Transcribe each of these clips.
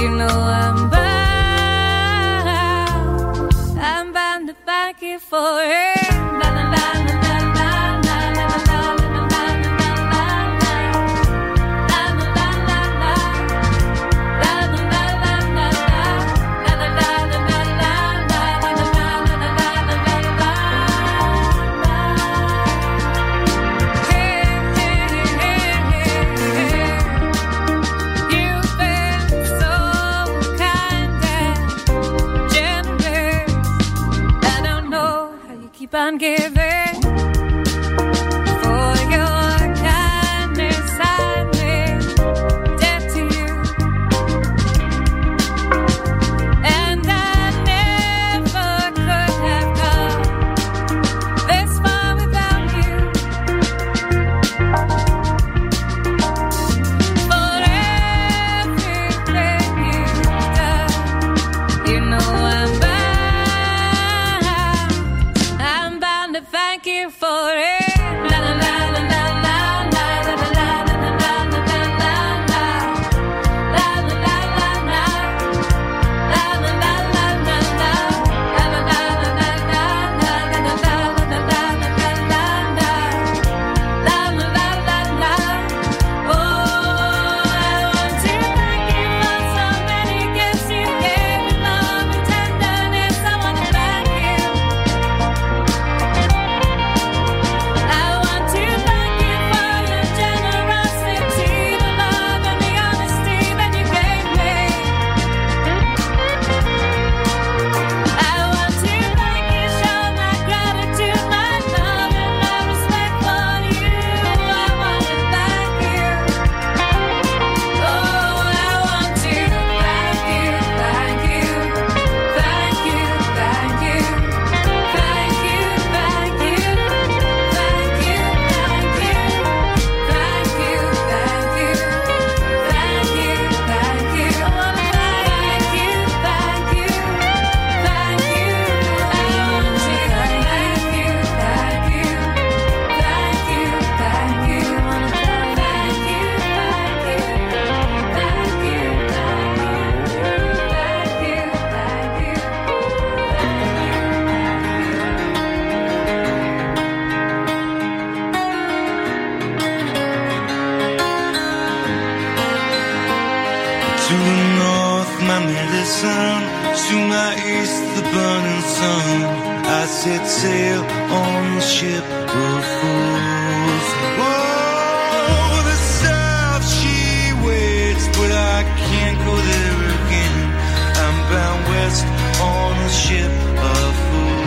You know I'm bound to thank you for it. La la la la la la la la la la on giving for your kindness. I made debt to you, and I never could have come this far without you. For everything you've done, you know thank you for it. La la la la la la la la la la la la la To the north, my medicine. To my east, the burning sun. I set sail on the ship of fools. Oh, the south she waits, but I can't go there again. I'm bound west on a ship of fools.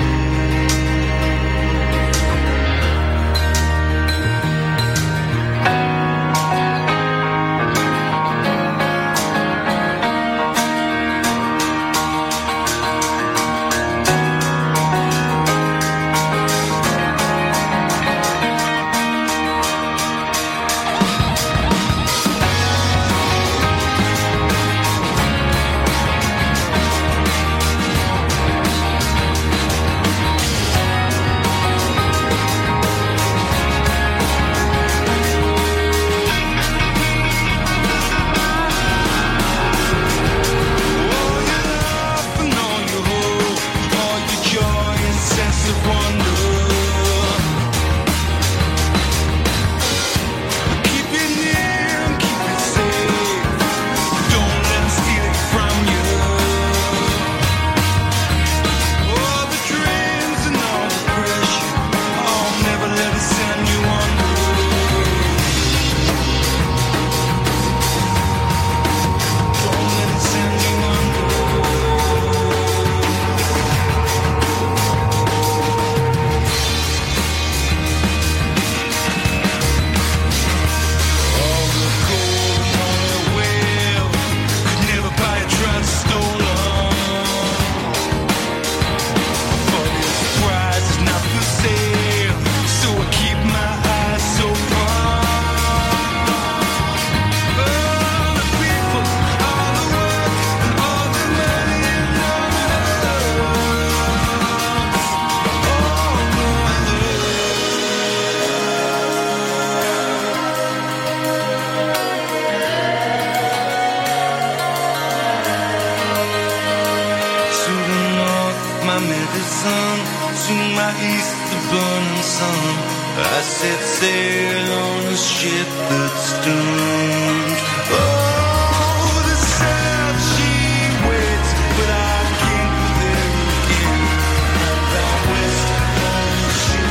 the sun, to my east the burning sun. I set sail on a ship that's doomed. Oh, the south she waits, but I can't go there again. Down west on a ship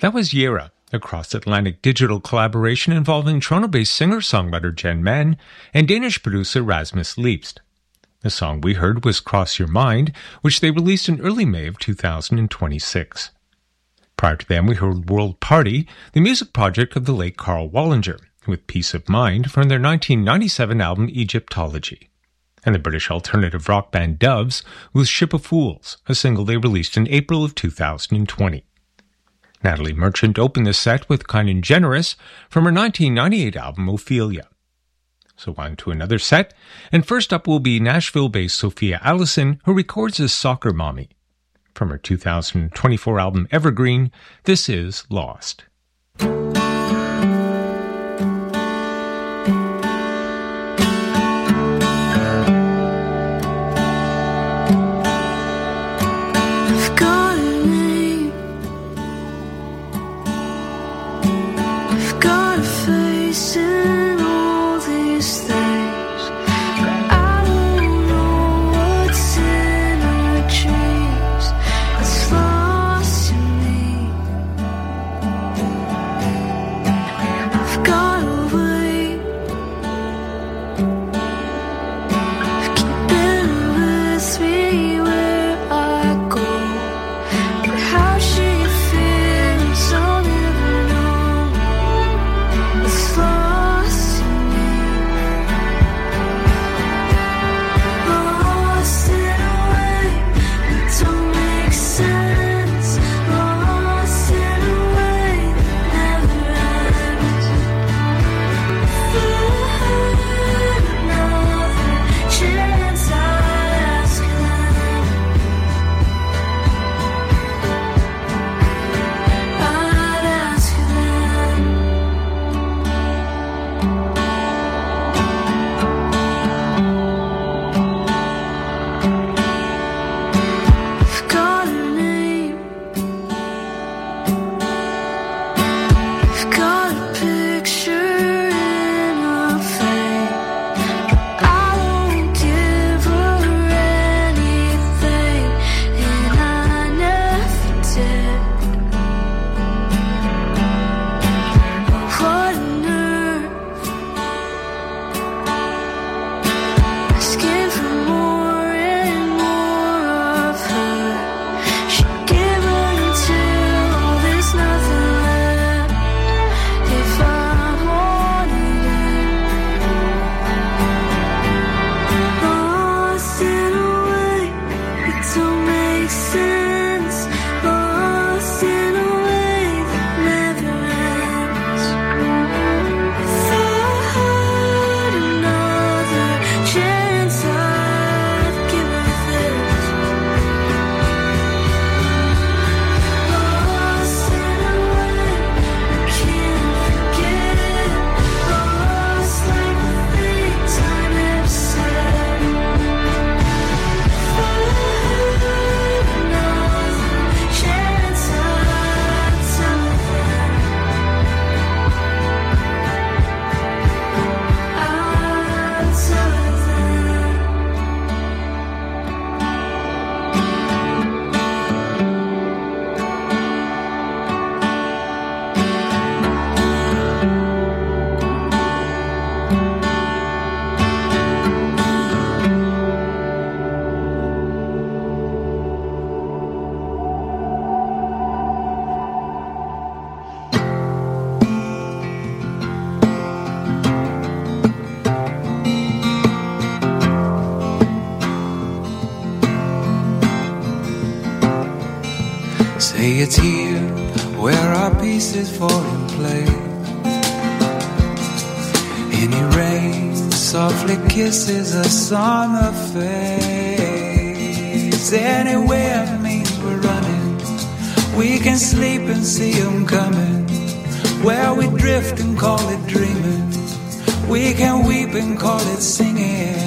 That was Yera, a cross-Atlantic digital collaboration involving Toronto-based singer-songwriter Jen Mann and Danish producer Rasmus Leibst. The song we heard was Cross Your Mind, which they released in early May of 2026. Prior to them, we heard World Party, the music project of the late Carl Wallinger, with Peace of Mind from their 1997 album Egyptology, and the British alternative rock band Doves with Ship of Fools, a single they released in April of 2020. Natalie Merchant opened the set with Kind and Generous from her 1998 album Ophelia. So on to another set, and first up will be Nashville-based Sophia Allison, who records as Soccer Mommy. From her 2024 album Evergreen, this is Lost. Say it's here where our pieces fall in place. Any rain softly kisses us on the face. Anywhere means we're running. We can sleep and see them coming. Where we drift and call it dreaming. We can weep and call it singing.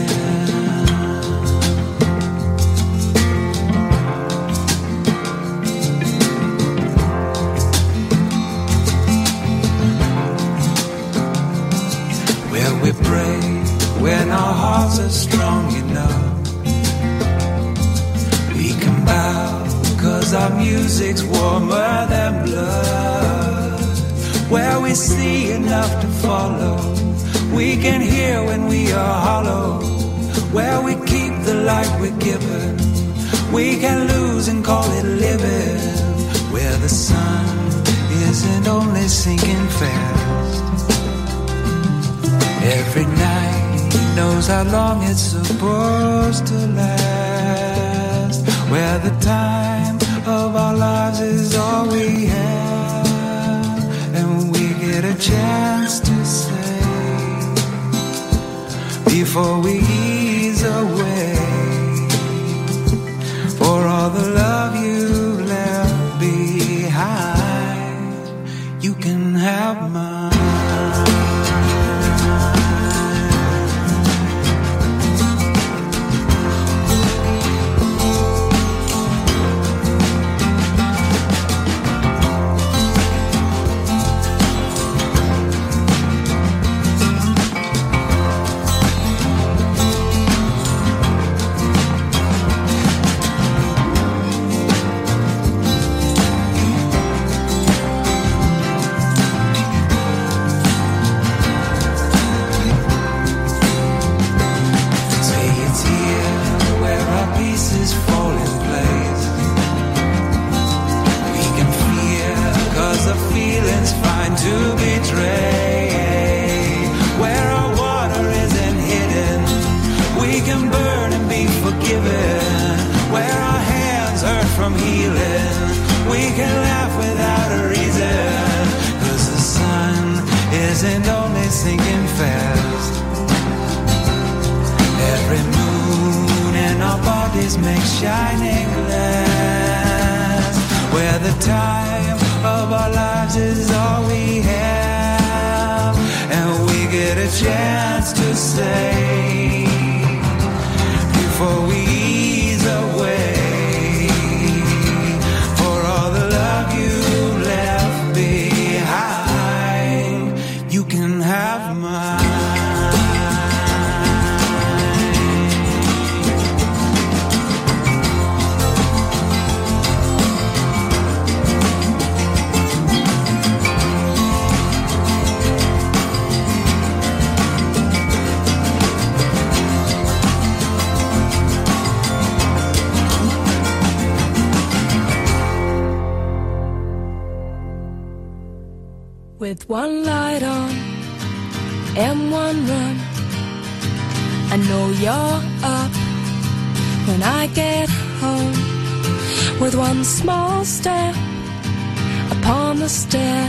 We pray when our hearts are strong enough. We can bow, 'cause our music's warmer than blood. Where we see enough to follow, we can hear when we are hollow. Where we keep the light we're given, we can lose and call it living. Where the sun isn't only sinking fast, every night knows how long it's supposed to last. Where the time of our lives is all we have, and we get a chance to say before we ease away, for all the love you left behind, you can have mine. With one light on and one run, I know you're up when I get home. With one small step upon the stair,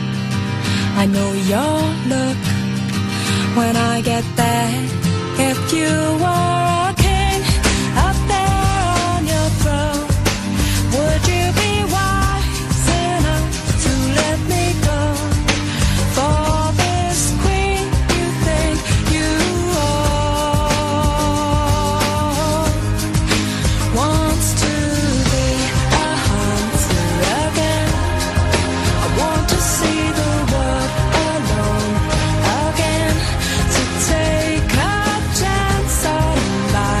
I know your look when I get there. If you were a king up there on your throne, would you be wise enough to let me go? For this queen you think you own wants to be a hunter again. I want to see the world alone again, to take a chance on life.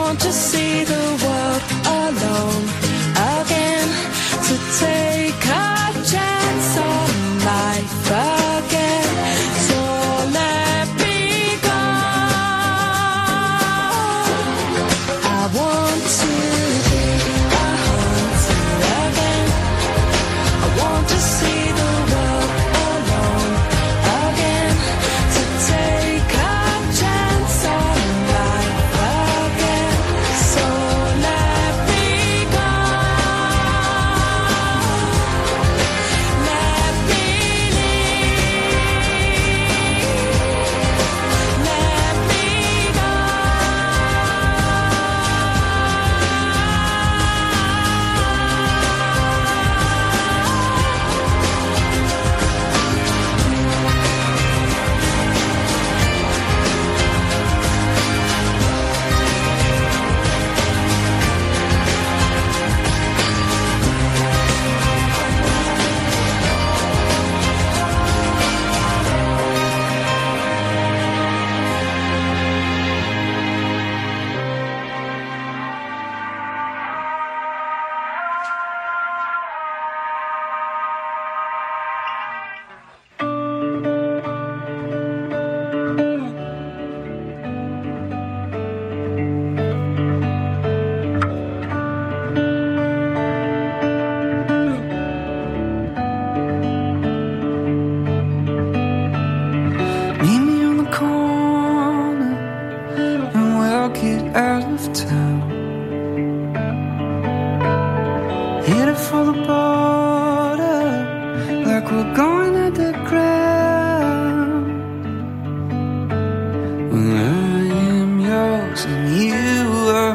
want to see the world alone again, to take a chance on life again. So let me go. I want to be a hunter again. I want to see the world alone again, to take a chance on life again. So let me go. Let me leave. Let me go. Meet me on the corner and we'll get out of town. Headed for the border like we're going underground. Well, I am yours and you are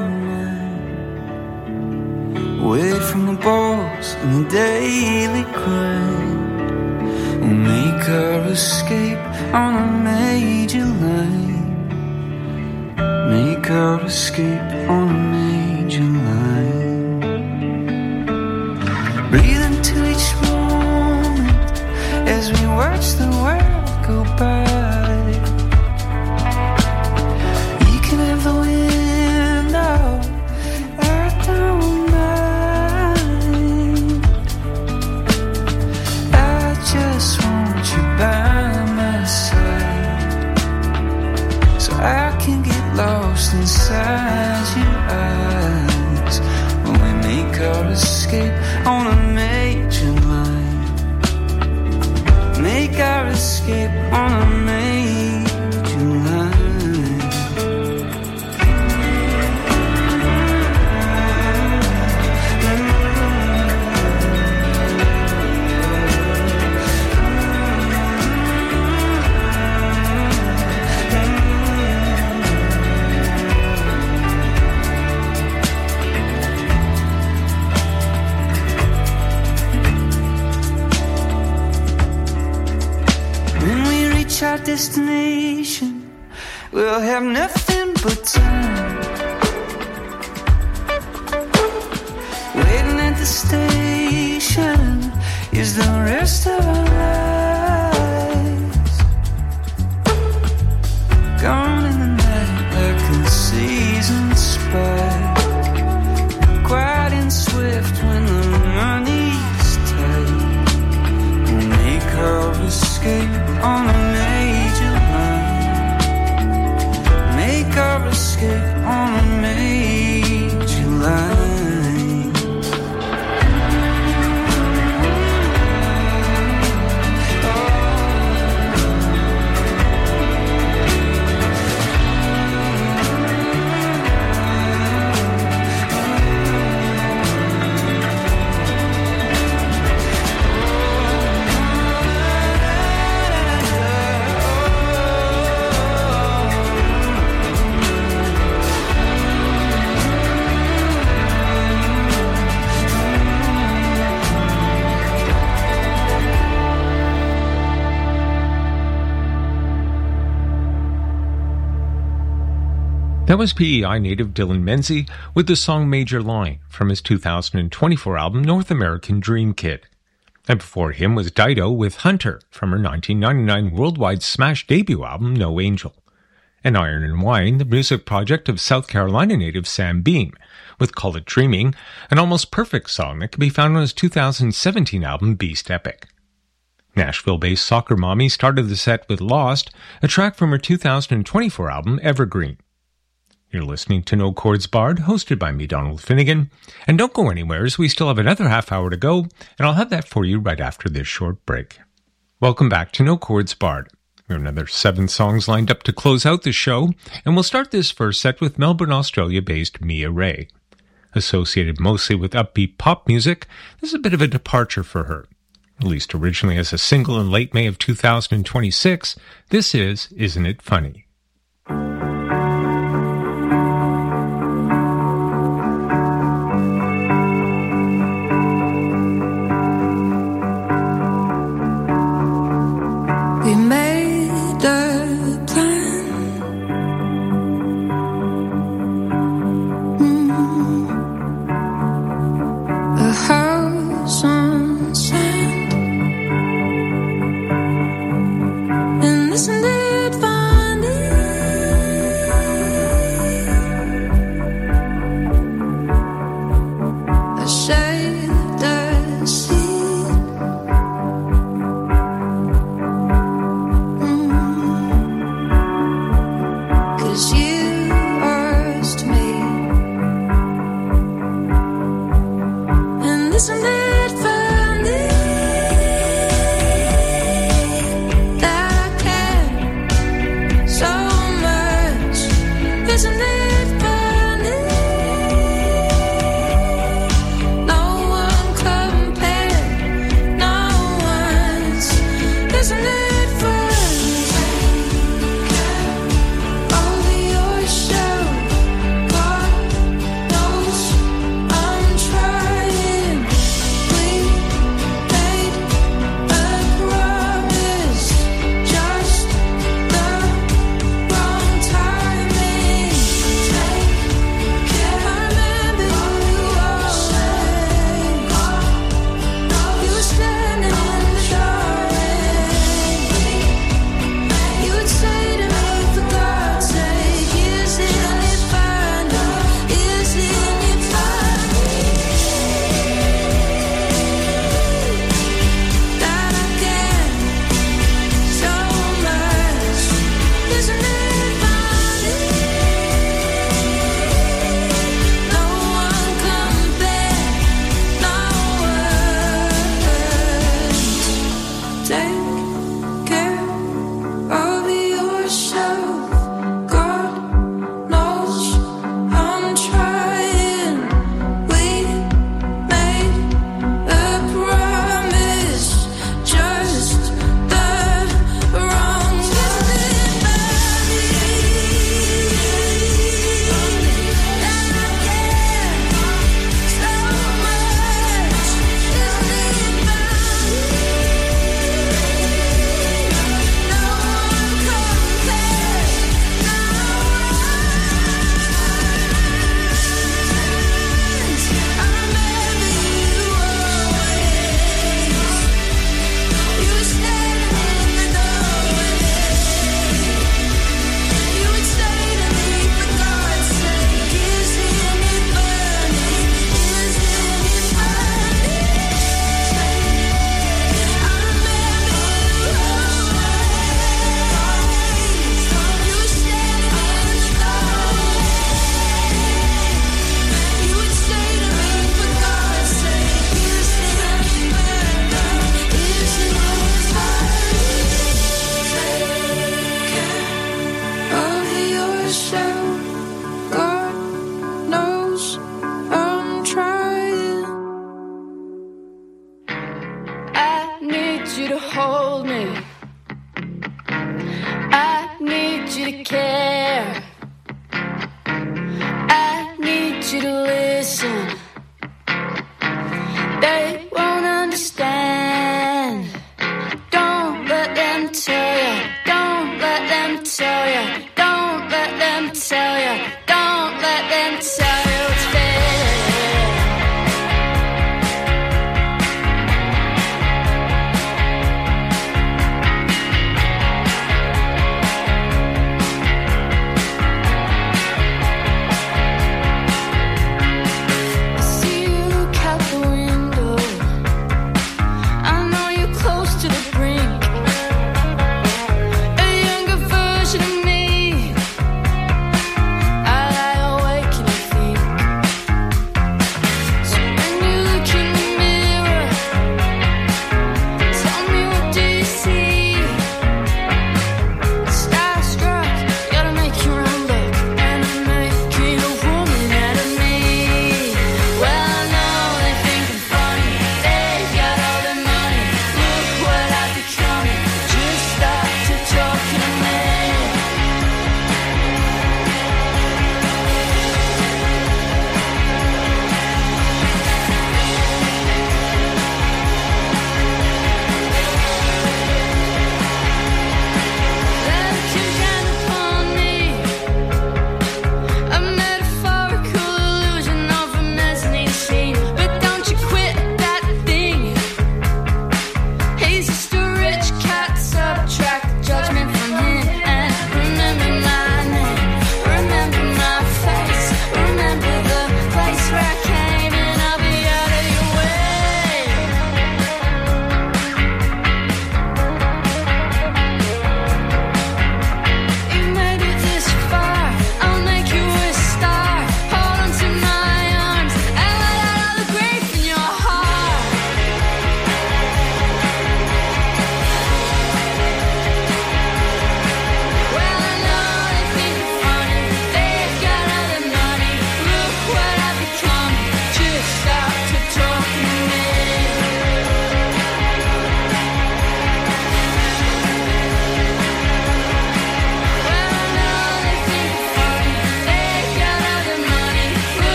mine. Away from the balls and the daily grind. We'll make our escape on a major line. Make our escape on a major line. Breathe into each moment as we watch the world go by. You can have the window, I don't mind. I just want you by my side, so I can get lost inside your eyes when we make our escape on a major line. Make our escape on a major line. Our destination, we'll have nothing but time. Waiting at the station is the rest of our lives. Gone in the night like a seasoned spike. Quiet and swift when the money's tight. We'll make our escape on a major line. Make our escape on a major line. That was PEI native Dylan Menzies with the song Major Line from his 2024 album North American Dream Kid. And before him was Dido with Hunter from her 1999 worldwide smash debut album No Angel. and Iron and Wine, the music project of South Carolina native Sam Beam, with Call It Dreaming, an almost perfect song that can be found on his 2017 album Beast Epic. Nashville-based Soccer Mommy started the set with Lost, a track from her 2024 album Evergreen. You're listening to No Chords Barred, hosted by me, Donald Finnegan. And don't go anywhere, as we still have another half hour to go, and I'll have that for you right after this short break. Welcome back to No Chords Barred. We have another 7 songs lined up to close out the show, and we'll start this first set with Melbourne, Australia-based Mia Ray. Associated mostly with upbeat pop music, this is a bit of a departure for her. Released originally as a single in late May of 2026, this is Isn't It Funny? We made a plan. A house on sand. And isn't it funny? I shaved a seed. You asked me, and isn't it funny that I care so much? Isn't it funny? No one compared, no one's. Isn't it funny?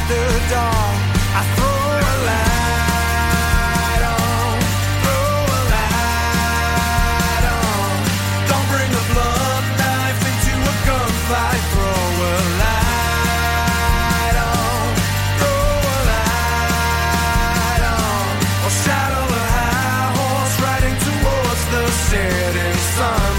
after dark, I throw a light on, throw a light on. Don't bring a blunt knife into a gunfight, throw a light on, throw a light on. Or saddle a high horse riding towards the setting sun.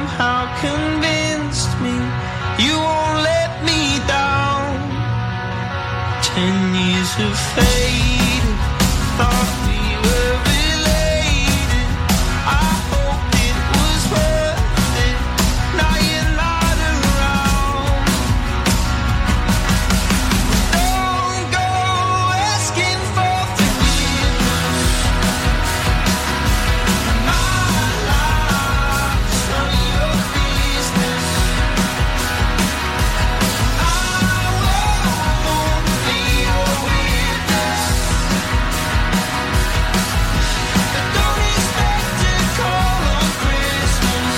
somehow convinced me you won't let me down. 10 years have faded, thought we were related. I hoped it was worth it, now you're not around. Don't go asking for forgiveness. My life's none of your business. I won't be your witness. But don't expect to call on Christmas.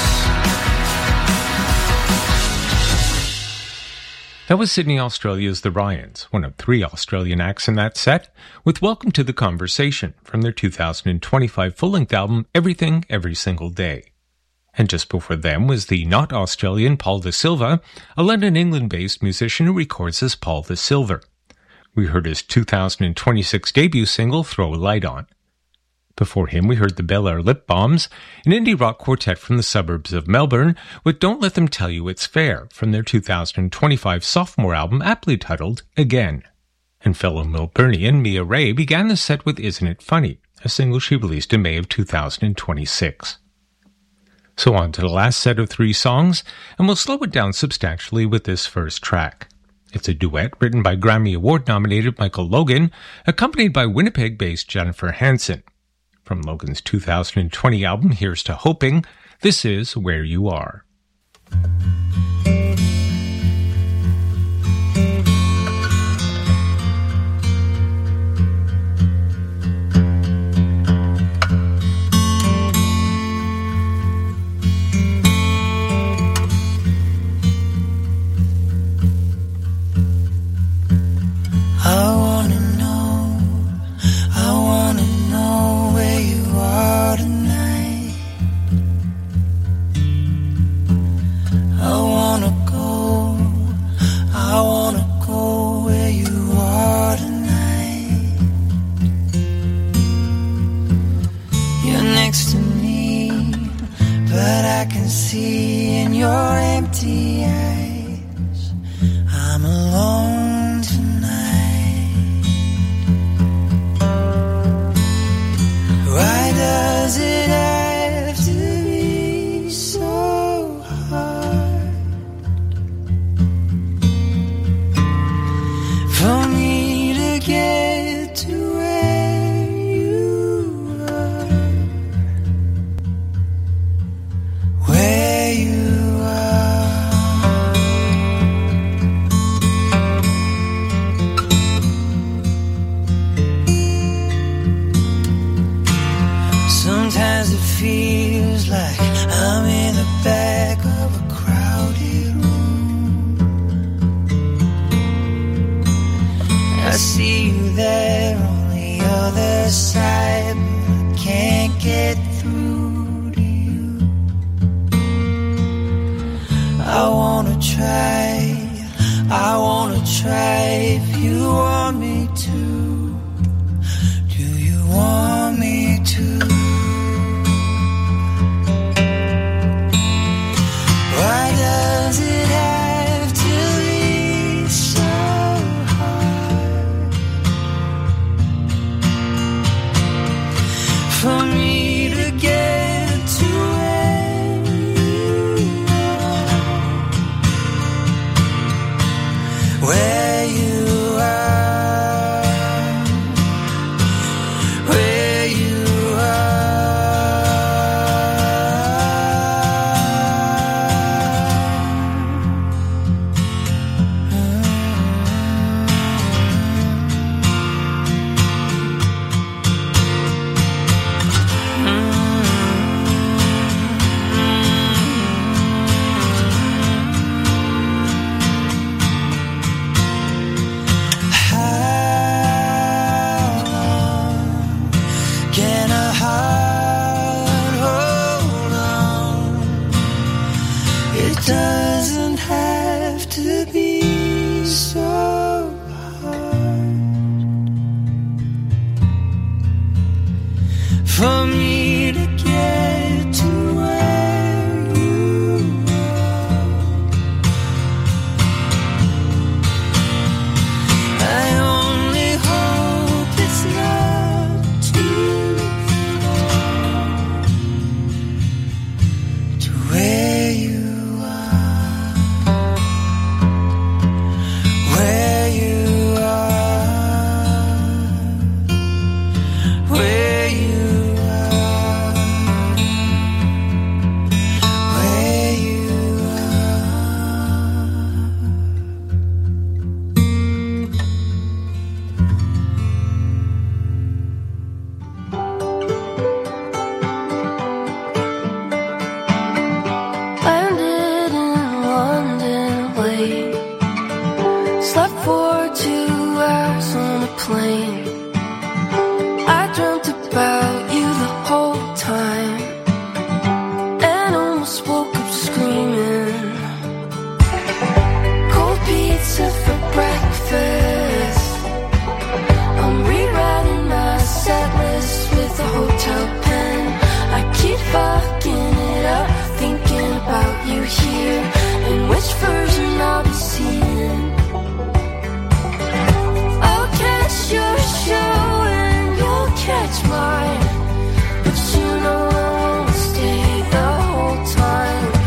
That was Sydney, Australia's The Ryans, one of 3 Australian acts in that set, with Welcome to the Conversation from their 2025 full-length album Everything Every Single Day. And just before them was the not Australian Paul Da Silva, a London, England-based musician who records as Paul Da Silver. We heard his 2026 debut single Throw a Light On. Before him, we heard the Bel Air Lip Bombs, an indie rock quartet from the suburbs of Melbourne, with Don't Let Them Tell You It's Fair from their 2025 sophomore album aptly titled Again. And fellow Melburnian Mia Ray began the set with Isn't It Funny, a single she released in May of 2026. So on to the last set of 3 songs, and we'll slow it down substantially with this first track. It's a duet written by Grammy Award-nominated Michael Logan, accompanied by Winnipeg-based Jennifer Hansen. From Logan's 2020 album Here's to Hoping, this is Where You Are. I wanna know where you are tonight. I wanna go where you are tonight. You're next to me, but I can see in your empty eyes I'm alone tonight. Why does it have to be so hard for me to get to where you are? Where you are. Sometimes it feels like I'm in the back of a crowded room. I see you there on the other side, but I can't get through to you. I wanna try if you want me to. Do you want me to? Why does it have to be so hard for me to get to where you are? Where you almost woke up screaming. Cold pizza for breakfast. I'm rewriting my set list with a hotel pen. I keep fucking it up, thinking about you here and which version I'll be seeing. I'll catch your show and you'll catch mine, but you know I won't stay the whole time.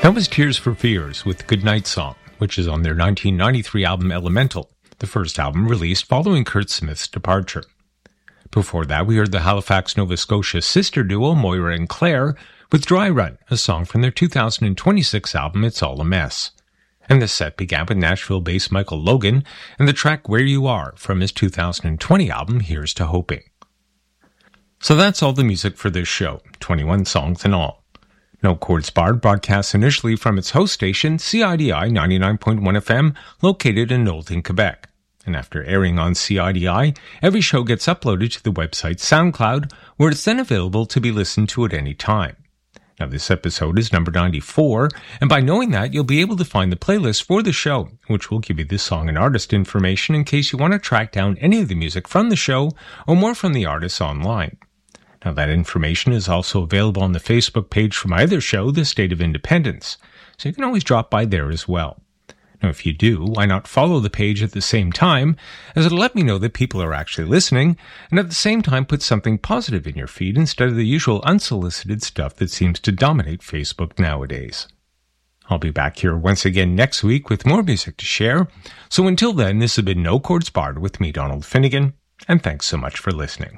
That was Tears for Fears with Goodnight Song, which is on their 1993 album Elemental, the first album released following Kurt Smith's departure. Before that, we heard the Halifax, Nova Scotia sister duo Moira and Claire with Dry Run, a song from their 2026 album It's All a Mess. And the set began with Nashville-based Michael Logan and the track Where You Are from his 2020 album Here's to Hoping. So that's all the music for this show, 21 songs in all. No Chords Barred broadcasts initially from its host station, CIDI 99.1 FM, located in Knowlton, Quebec. And after airing on CIDI, every show gets uploaded to the website SoundCloud, where it's then available to be listened to at any time. Now, this episode is number 94, and by knowing that, you'll be able to find the playlist for the show, which will give you the song and artist information in case you want to track down any of the music from the show or more from the artists online. Now, that information is also available on the Facebook page for my other show, The State of Independence, so you can always drop by there as well. Now, if you do, why not follow the page at the same time, as it'll let me know that people are actually listening, and at the same time put something positive in your feed instead of the usual unsolicited stuff that seems to dominate Facebook nowadays. I'll be back here once again next week with more music to share, so until then, this has been No Chords Barred with me, Donald Finnegan, and thanks so much for listening.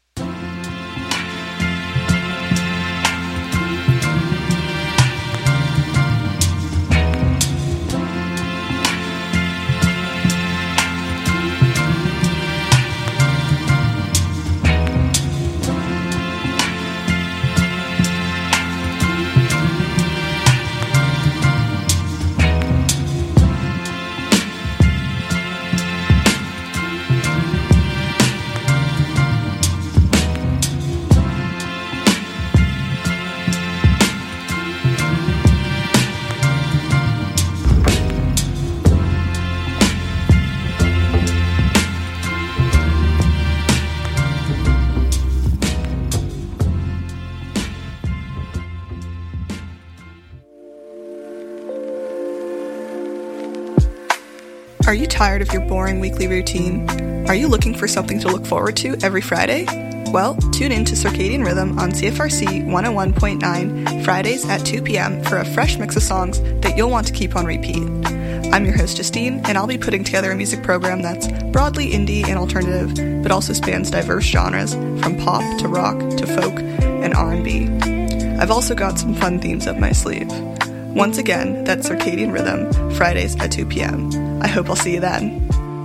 Are you tired of your boring weekly routine? Are you looking for something to look forward to every Friday? Well, tune in to Circadian Rhythm on CFRC 101.9 Fridays at 2 p.m. for a fresh mix of songs that you'll want to keep on repeat. I'm your host Justine, and I'll be putting together a music program that's broadly indie and alternative, but also spans diverse genres, from pop to rock to folk and R&B. I've also got some fun themes up my sleeve. Once again, that's Circadian Rhythm, Fridays at 2 p.m. I hope I'll see you then.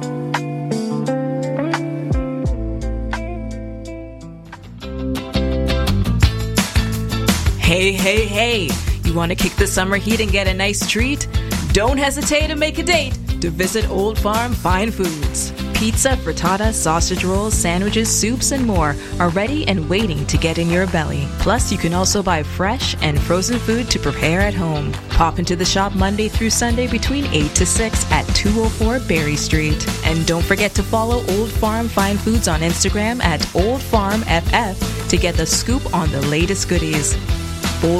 Hey, you want to kick the summer heat and get a nice treat? Don't hesitate to make a date to visit Old Farm Fine Foods. Pizza, frittata, sausage rolls, sandwiches, soups, and more are ready and waiting to get in your belly. Plus, you can also buy fresh and frozen food to prepare at home. Pop into the shop Monday through Sunday between 8 to 6 at 204 Berry Street. And don't forget to follow Old Farm Fine Foods on Instagram at Old Farm FF to get the scoop on the latest goodies.